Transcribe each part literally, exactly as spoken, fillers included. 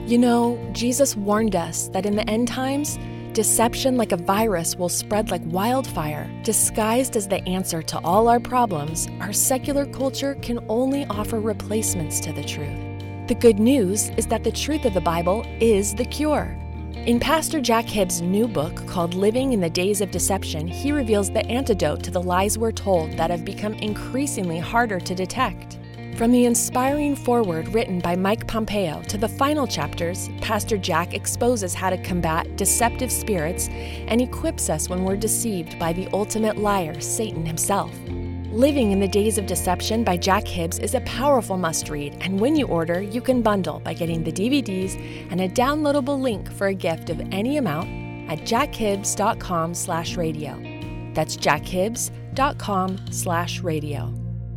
You know, Jesus warned us that in the end times, deception like a virus will spread like wildfire. Disguised as the answer to all our problems, our secular culture can only offer replacements to the truth. The good news is that the truth of the Bible is the cure. In Pastor Jack Hibbs' new book called Living in the Days of Deception, he reveals the antidote to the lies we're told that have become increasingly harder to detect. From the inspiring foreword written by Mike Pompeo to the final chapters, Pastor Jack exposes how to combat deceptive spirits and equips us when we're deceived by the ultimate liar, Satan himself. Living in the Days of Deception by Jack Hibbs is a powerful must-read, and when you order, you can bundle by getting the D V Ds and a downloadable link for a gift of any amount at jackhibbs.com slash radio. That's jackhibbs.com slash radio.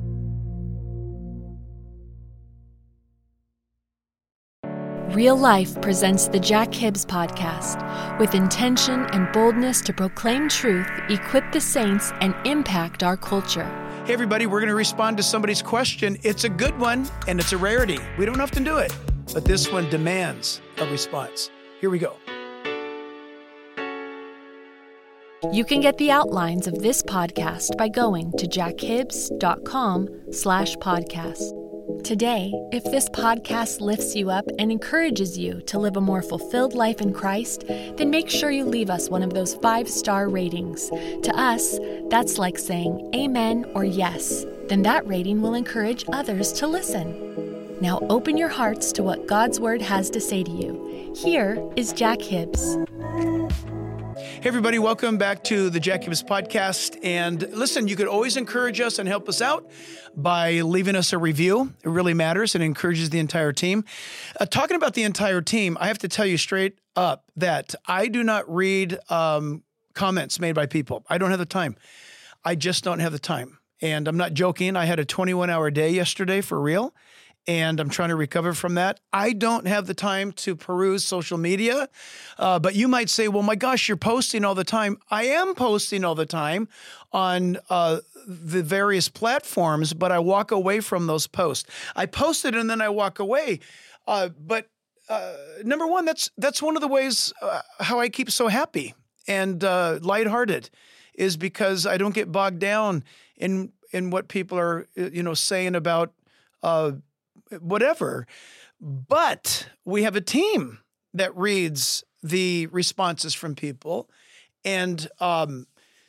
Real Life presents the Jack Hibbs Podcast, with intention and boldness to proclaim truth, equip the saints, and impact our culture. Hey everybody, we're going to respond to somebody's question. It's a good one, and it's a rarity. We don't often do it, but this one demands a response. Here we go. You can get the outlines of this podcast by going to jackhibbs.com slash podcast. Today, if this podcast lifts you up and encourages you to live a more fulfilled life in Christ, then make sure you leave us one of those five-star ratings. To us, that's like saying amen or yes. Then that rating will encourage others to listen. Now open your hearts to what God's Word has to say to you. Here is Jack Hibbs. Hey everybody, welcome back to the Jack Hibbs Podcast. And listen, you could always encourage us and help us out by leaving us a review. It really matters and encourages the entire team. Uh, talking about the entire team, I have to tell you straight up that I do not read um, comments made by people. I don't have the time. I just don't have the time. And I'm not joking. I had a twenty-one hour day yesterday for real. And I'm trying to recover from that. I don't have the time to peruse social media, uh, but you might say, well, my gosh, you're posting all the time. I am posting all the time on uh, the various platforms, but I walk away from those posts. I post it and then I walk away. Uh, but uh, number one, that's that's one of the ways uh, how I keep so happy and uh, lighthearted is because I don't get bogged down in in what people are, you know, saying about uh whatever. But we have a team that reads the responses from people. And um,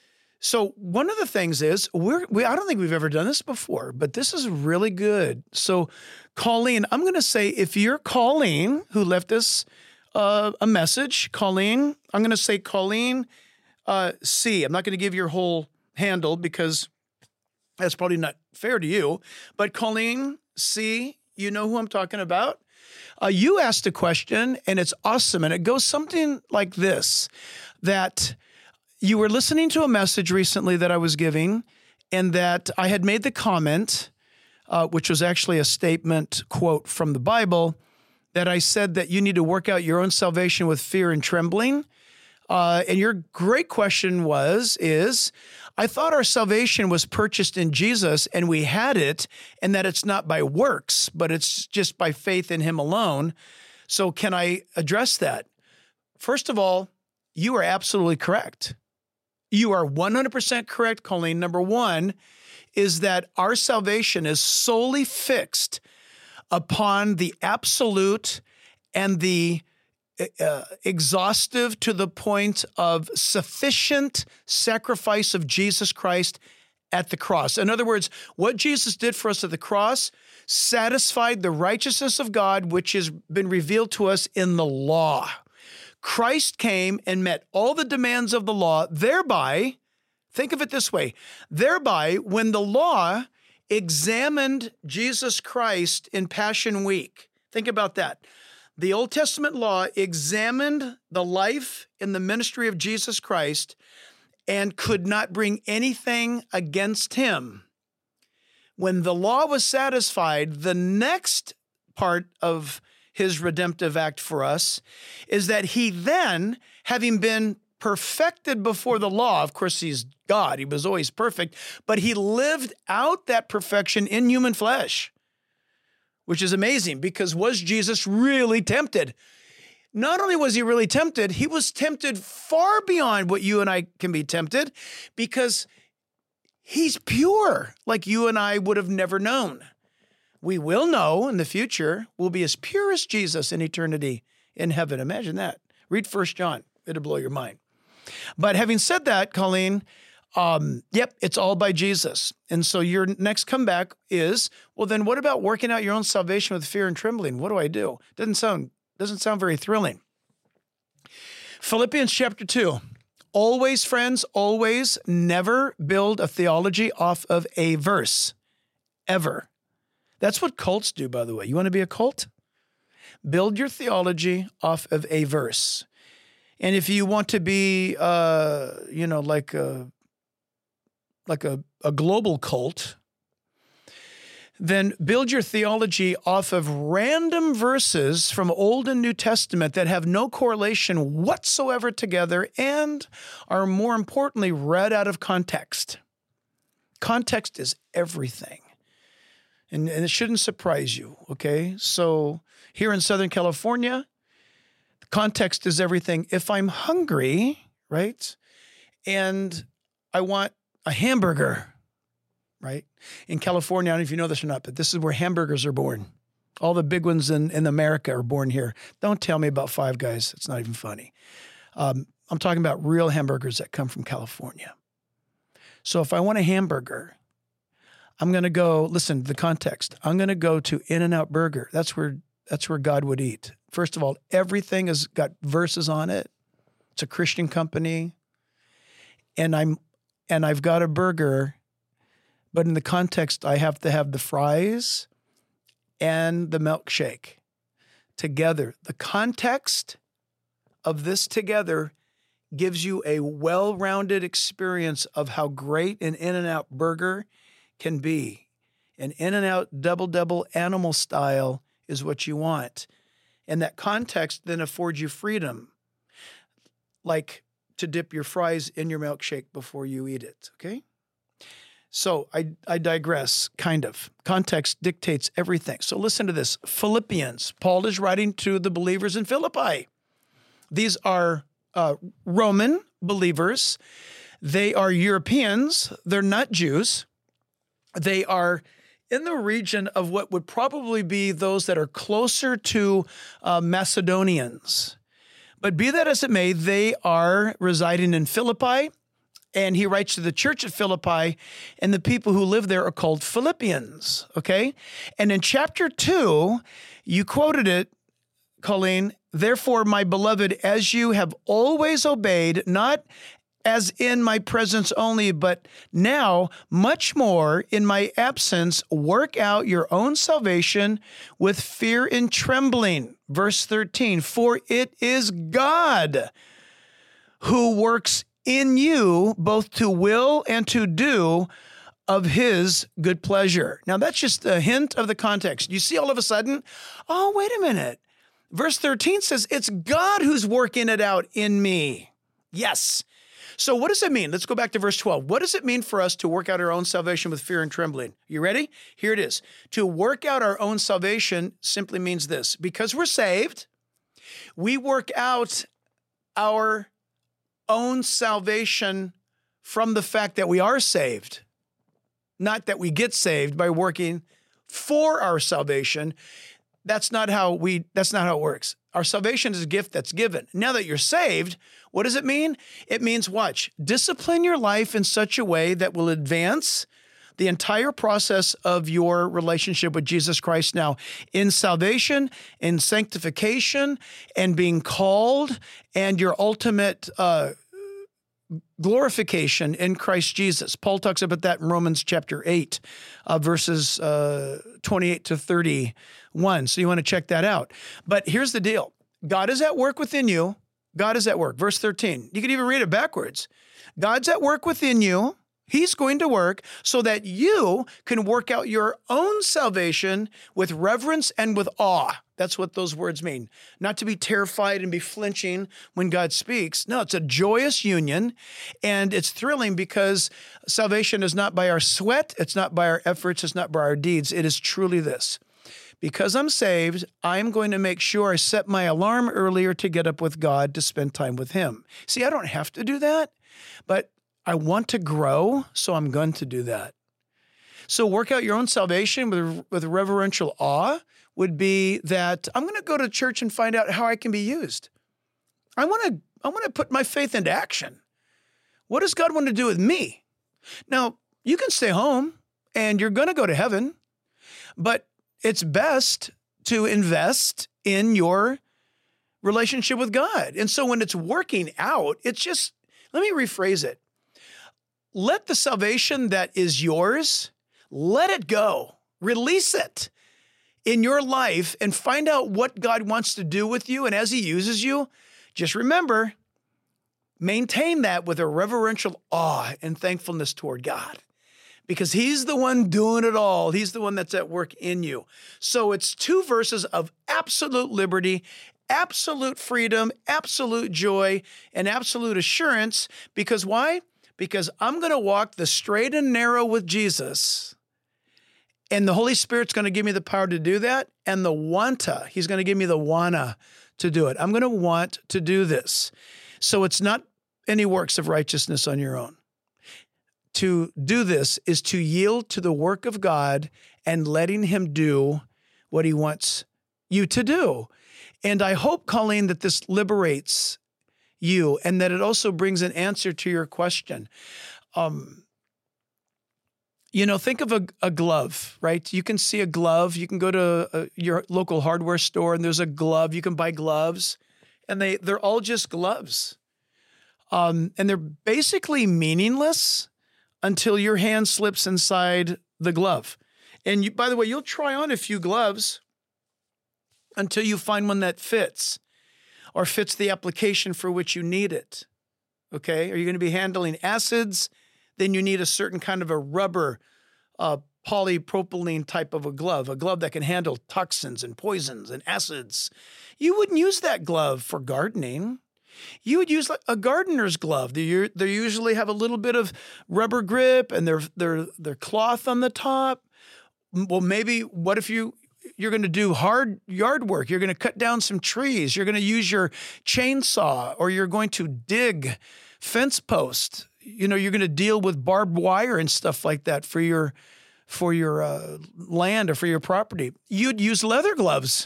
so one of the things is, we're, we, I don't think we've ever done this before, but this is really good. So Colleen, I'm going to say, if you're Colleen who left us uh, a message, Colleen, I'm going to say Colleen uh, C. I'm not going to give your whole handle because that's probably not fair to you, but Colleen C., you know who I'm talking about? Uh, you asked a question, and it's awesome. And it goes something like this, that you were listening to a message recently that I was giving, and that I had made the comment, uh, which was actually a statement quote from the Bible, that I said that you need to work out your own salvation with fear and trembling. Uh, and your great question was, is, I thought our salvation was purchased in Jesus and we had it, and that it's not by works, but it's just by faith in him alone. So can I address that? First of all, you are absolutely correct. You are one hundred percent correct, Colleen. Number one is that our salvation is solely fixed upon the absolute and the Uh, exhaustive to the point of sufficient sacrifice of Jesus Christ at the cross. In other words, what Jesus did for us at the cross satisfied the righteousness of God, which has been revealed to us in the law. Christ came and met all the demands of the law, thereby, think of it this way, thereby, when the law examined Jesus Christ in Passion Week, think about that. The Old Testament law examined the life and the ministry of Jesus Christ and could not bring anything against him. When the law was satisfied, the next part of his redemptive act for us is that he then, having been perfected before the law, of course he's God, he was always perfect, but he lived out that perfection in human flesh. which is amazing because was Jesus really tempted? Not only was he really tempted, he was tempted far beyond what you and I can be tempted because he's pure, like you and I would have never known. We will know in the future, we'll be as pure as Jesus in eternity in heaven. Imagine that. Read First John. It'll blow your mind. But having said that, Colleen, um, yep, it's all by Jesus. And so your next comeback is, well, then what about working out your own salvation with fear and trembling? What do I do? Doesn't sound Doesn't sound very thrilling. Philippians chapter two. Always, friends, always never build a theology off of a verse. Ever. That's what cults do, by the way. You want to be a cult? Build your theology off of a verse. And if you want to be, uh, you know, like a, like a, a global cult, then build your theology off of random verses from Old and New Testament that have no correlation whatsoever together and are, more importantly, read out of context. Context is everything. And, and it shouldn't surprise you, okay? So here in Southern California, context is everything. If I'm hungry, right, and I want a hamburger, right? In California, I don't know if you know this or not, but this is where hamburgers are born. All the big ones in, in America are born here. Don't tell me about Five Guys. It's not even funny. Um, I'm talking about real hamburgers that come from California. So if I want a hamburger, I'm going to go, listen to the context. I'm going to go to In-N-Out Burger. That's where, that's where God would eat. First of all, everything has got verses on it. It's a Christian company. And I'm, and I've got a burger. But in the context, I have to have the fries and the milkshake together. The context of this together gives you a well-rounded experience of how great an In-N-Out burger can be. An In-N-Out double-double animal style is what you want. And that context then affords you freedom, like to dip your fries in your milkshake before you eat it, okay? So I, I digress, kind of. Context dictates everything. So listen to this. Philippians. Paul is writing to the believers in Philippi. These are uh, Roman believers. They are Europeans. They're not Jews. They are in the region of what would probably be those that are closer to uh, Macedonians. But be that as it may, they are residing in Philippi. And he writes to the church at Philippi, and the people who live there are called Philippians, okay? And in chapter two, you quoted it, Colleen, therefore, my beloved, as you have always obeyed, not as in my presence only, but now much more in my absence, work out your own salvation with fear and trembling. Verse thirteen, for it is God who works in you both to will and to do of his good pleasure. Now that's just a hint of the context. You see all of a sudden, oh, wait a minute. Verse thirteen says, it's God who's working it out in me. Yes. So what does it mean? Let's go back to verse twelve. What does it mean for us to work out our own salvation with fear and trembling? You ready? Here it is. To work out our own salvation simply means this. Because we're saved, we work out our own salvation from the fact that we are saved, not that we get saved by working for our salvation. That's not how we, that's not how it works. Our salvation is a gift that's given. Now that you're saved, what does it mean? It means, watch, discipline your life in such a way that will advance the entire process of your relationship with Jesus Christ now in salvation, in sanctification, and being called, and your ultimate uh, glorification in Christ Jesus. Paul talks about that in Romans chapter eight, uh, verses uh, twenty-eight to thirty-one. So you want to check that out. But here's the deal. God is at work within you. God is at work. Verse thirteen. You could even read it backwards. God's at work within you. He's going to work so that you can work out your own salvation with reverence and with awe. That's what those words mean. Not to be terrified and be flinching when God speaks. No, it's a joyous union, and it's thrilling because salvation is not by our sweat, it's not by our efforts, it's not by our deeds. It is truly this. Because I'm saved, I'm going to make sure I set my alarm earlier to get up with God to spend time with him. See, I don't have to do that, but I want to grow, so I'm going to do that. So work out your own salvation with, with reverential awe would be that I'm going to go to church and find out how I can be used. I want to I want to put my faith into action. What does God want to do with me? Now, you can stay home and you're going to go to heaven, but it's best to invest in your relationship with God. And so when it's working out, it's just, let me rephrase it. Let the salvation that is yours, let it go. Release it in your life and find out what God wants to do with you. And as he uses you, just remember, maintain that with a reverential awe and thankfulness toward God. Because he's the one doing it all. He's the one that's at work in you. So it's two verses of absolute liberty, absolute freedom, absolute joy, and absolute assurance. Because why? Because I'm going to walk the straight and narrow with Jesus. And the Holy Spirit's going to give me the power to do that. And the wanta, he's going to give me the wanna to do it. I'm going to want to do this. So it's not any works of righteousness on your own. To do this is to yield to the work of God and letting him do what he wants you to do. And I hope, Colleen, that this liberates you and that it also brings an answer to your question. Um, you know, think of a, a glove, right? You can see a glove. You can go to a, your local hardware store and there's a glove. You can buy gloves and they, they're all just gloves. Um, and they're basically meaningless until your hand slips inside the glove. And you, by the way, you'll try on a few gloves until you find one that fits or fits the application for which you need it. Okay? Are you going to be handling acids? Then you need a certain kind of a rubber, uh, polypropylene type of a glove, a glove that can handle toxins and poisons and acids. You wouldn't use that glove for gardening. You would use like a gardener's glove. They, they usually have a little bit of rubber grip and they're, they're, they're cloth on the top. Well, maybe what if you, you're going to do hard yard work? You're going to cut down some trees. You're going to use your chainsaw or you're going to dig fence posts. You know, you're going to deal with barbed wire and stuff like that for your, for your uh, land or for your property. You'd use leather gloves.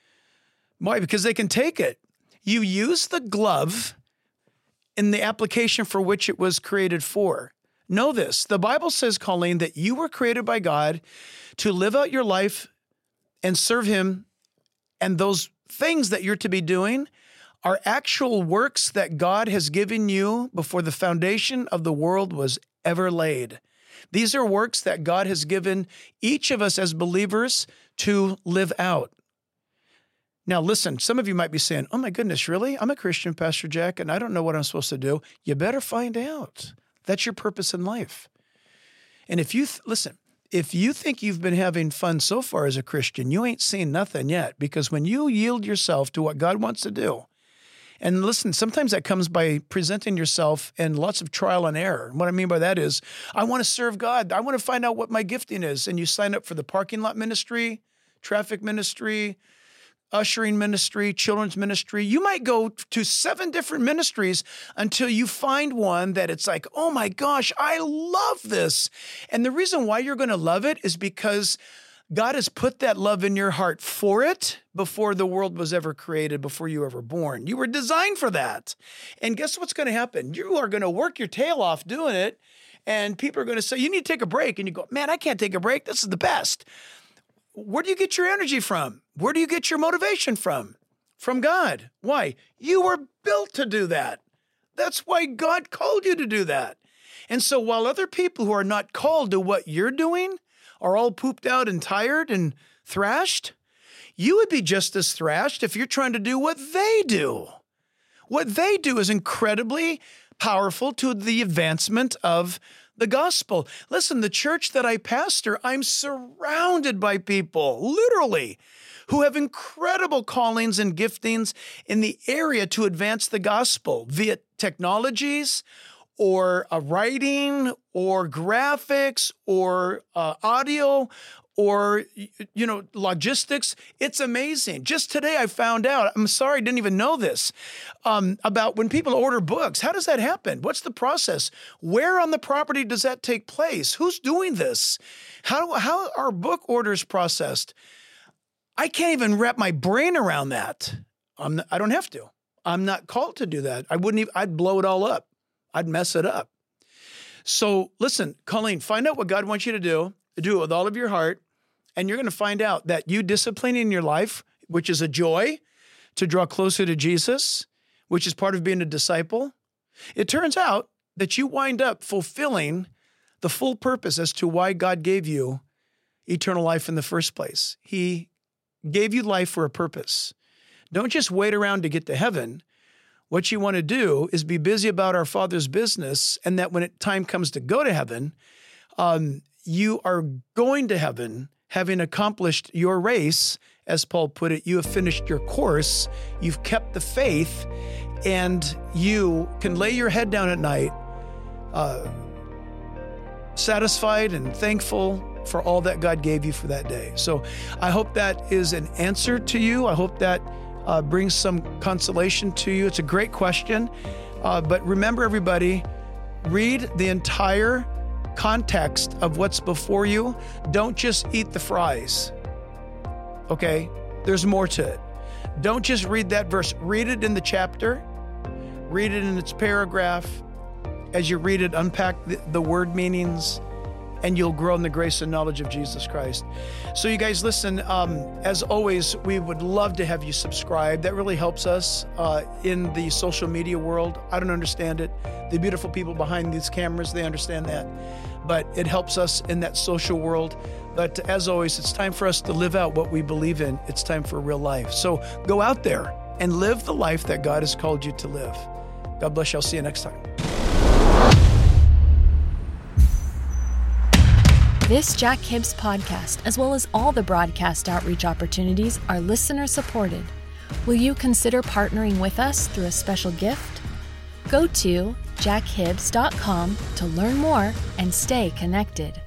Why? Because they can take it. You use the glove in the application for which it was created for. Know this, the Bible says, Colleen, that you were created by God to live out your life and serve him. And those things that you're to be doing are actual works that God has given you before the foundation of the world was ever laid. These are works that God has given each of us as believers to live out. Now, listen, some of you might be saying, oh my goodness, really? I'm a Christian, Pastor Jack, and I don't know what I'm supposed to do. You better find out. That's your purpose in life. And if you, th- listen, if you think you've been having fun so far as a Christian, you ain't seen nothing yet, because when you yield yourself to what God wants to do, and listen, sometimes that comes by presenting yourself in lots of trial and error. And what I mean by that is, I want to serve God. I want to find out what my gifting is. And you sign up for the parking lot ministry, traffic ministry, ushering ministry, children's ministry. You might go to seven different ministries until you find one that it's like, oh my gosh, I love this. And the reason why you're going to love it is because God has put that love in your heart for it before the world was ever created, before you were ever born. You were designed for that. And guess what's going to happen? You are going to work your tail off doing it. And people are going to say, you need to take a break. And you go, man, I can't take a break. This is the best. Where do you get your energy from? Where do you get your motivation from? From God. Why? You were built to do that. That's why God called you to do that. And so while other people who are not called to what you're doing are all pooped out and tired and thrashed, you would be just as thrashed if you're trying to do what they do. What they do is incredibly powerful to the advancement of the gospel. Listen, the church that I pastor, I'm surrounded by people, literally, who have incredible callings and giftings in the area to advance the gospel via technologies or uh, writing or graphics or uh, audio or, you know, logistics. It's amazing. Just today I found out, I'm sorry, I didn't even know this, um, about when people order books. How does that happen? What's the process? Where on the property does that take place? Who's doing this? How, how are book orders processed? I can't even wrap my brain around that. I'm not, I don't have to. I'm not called to do that. I wouldn't even, I'd blow it all up. I'd mess it up. So listen, Colleen, find out what God wants you to do. Do it with all of your heart. And you're going to find out that you disciplining your life, which is a joy to draw closer to Jesus, which is part of being a disciple. It turns out that you wind up fulfilling the full purpose as to why God gave you eternal life in the first place. He gave you life for a purpose. Don't just wait around to get to heaven. What you want to do is be busy about our Father's business, and that when it, time comes to go to heaven, um, you are going to heaven having accomplished your race. As Paul put it, you have finished your course, you've kept the faith, and you can lay your head down at night uh, satisfied and thankful for all that God gave you for that day. So I hope that is an answer to you. I hope that uh, brings some consolation to you. It's a great question. Uh, but remember, everybody, read the entire context of what's before you. Don't just eat the fries. Okay? There's more to it. Don't just read that verse. Read it in the chapter. Read it in its paragraph. As you read it, unpack the, the word meanings, and you'll grow in the grace and knowledge of Jesus Christ. So you guys, listen, um, as always, we would love to have you subscribe. That really helps us uh, in the social media world. I don't understand it. The beautiful people behind these cameras, they understand that. But it helps us in that social world. But as always, it's time for us to live out what we believe in. It's time for real life. So go out there and live the life that God has called you to live. God bless you. I'll see you next time. This Jack Hibbs podcast, as well as all the broadcast outreach opportunities, are listener supported. Will you consider partnering with us through a special gift? Go to jack hibbs dot com to learn more and stay connected.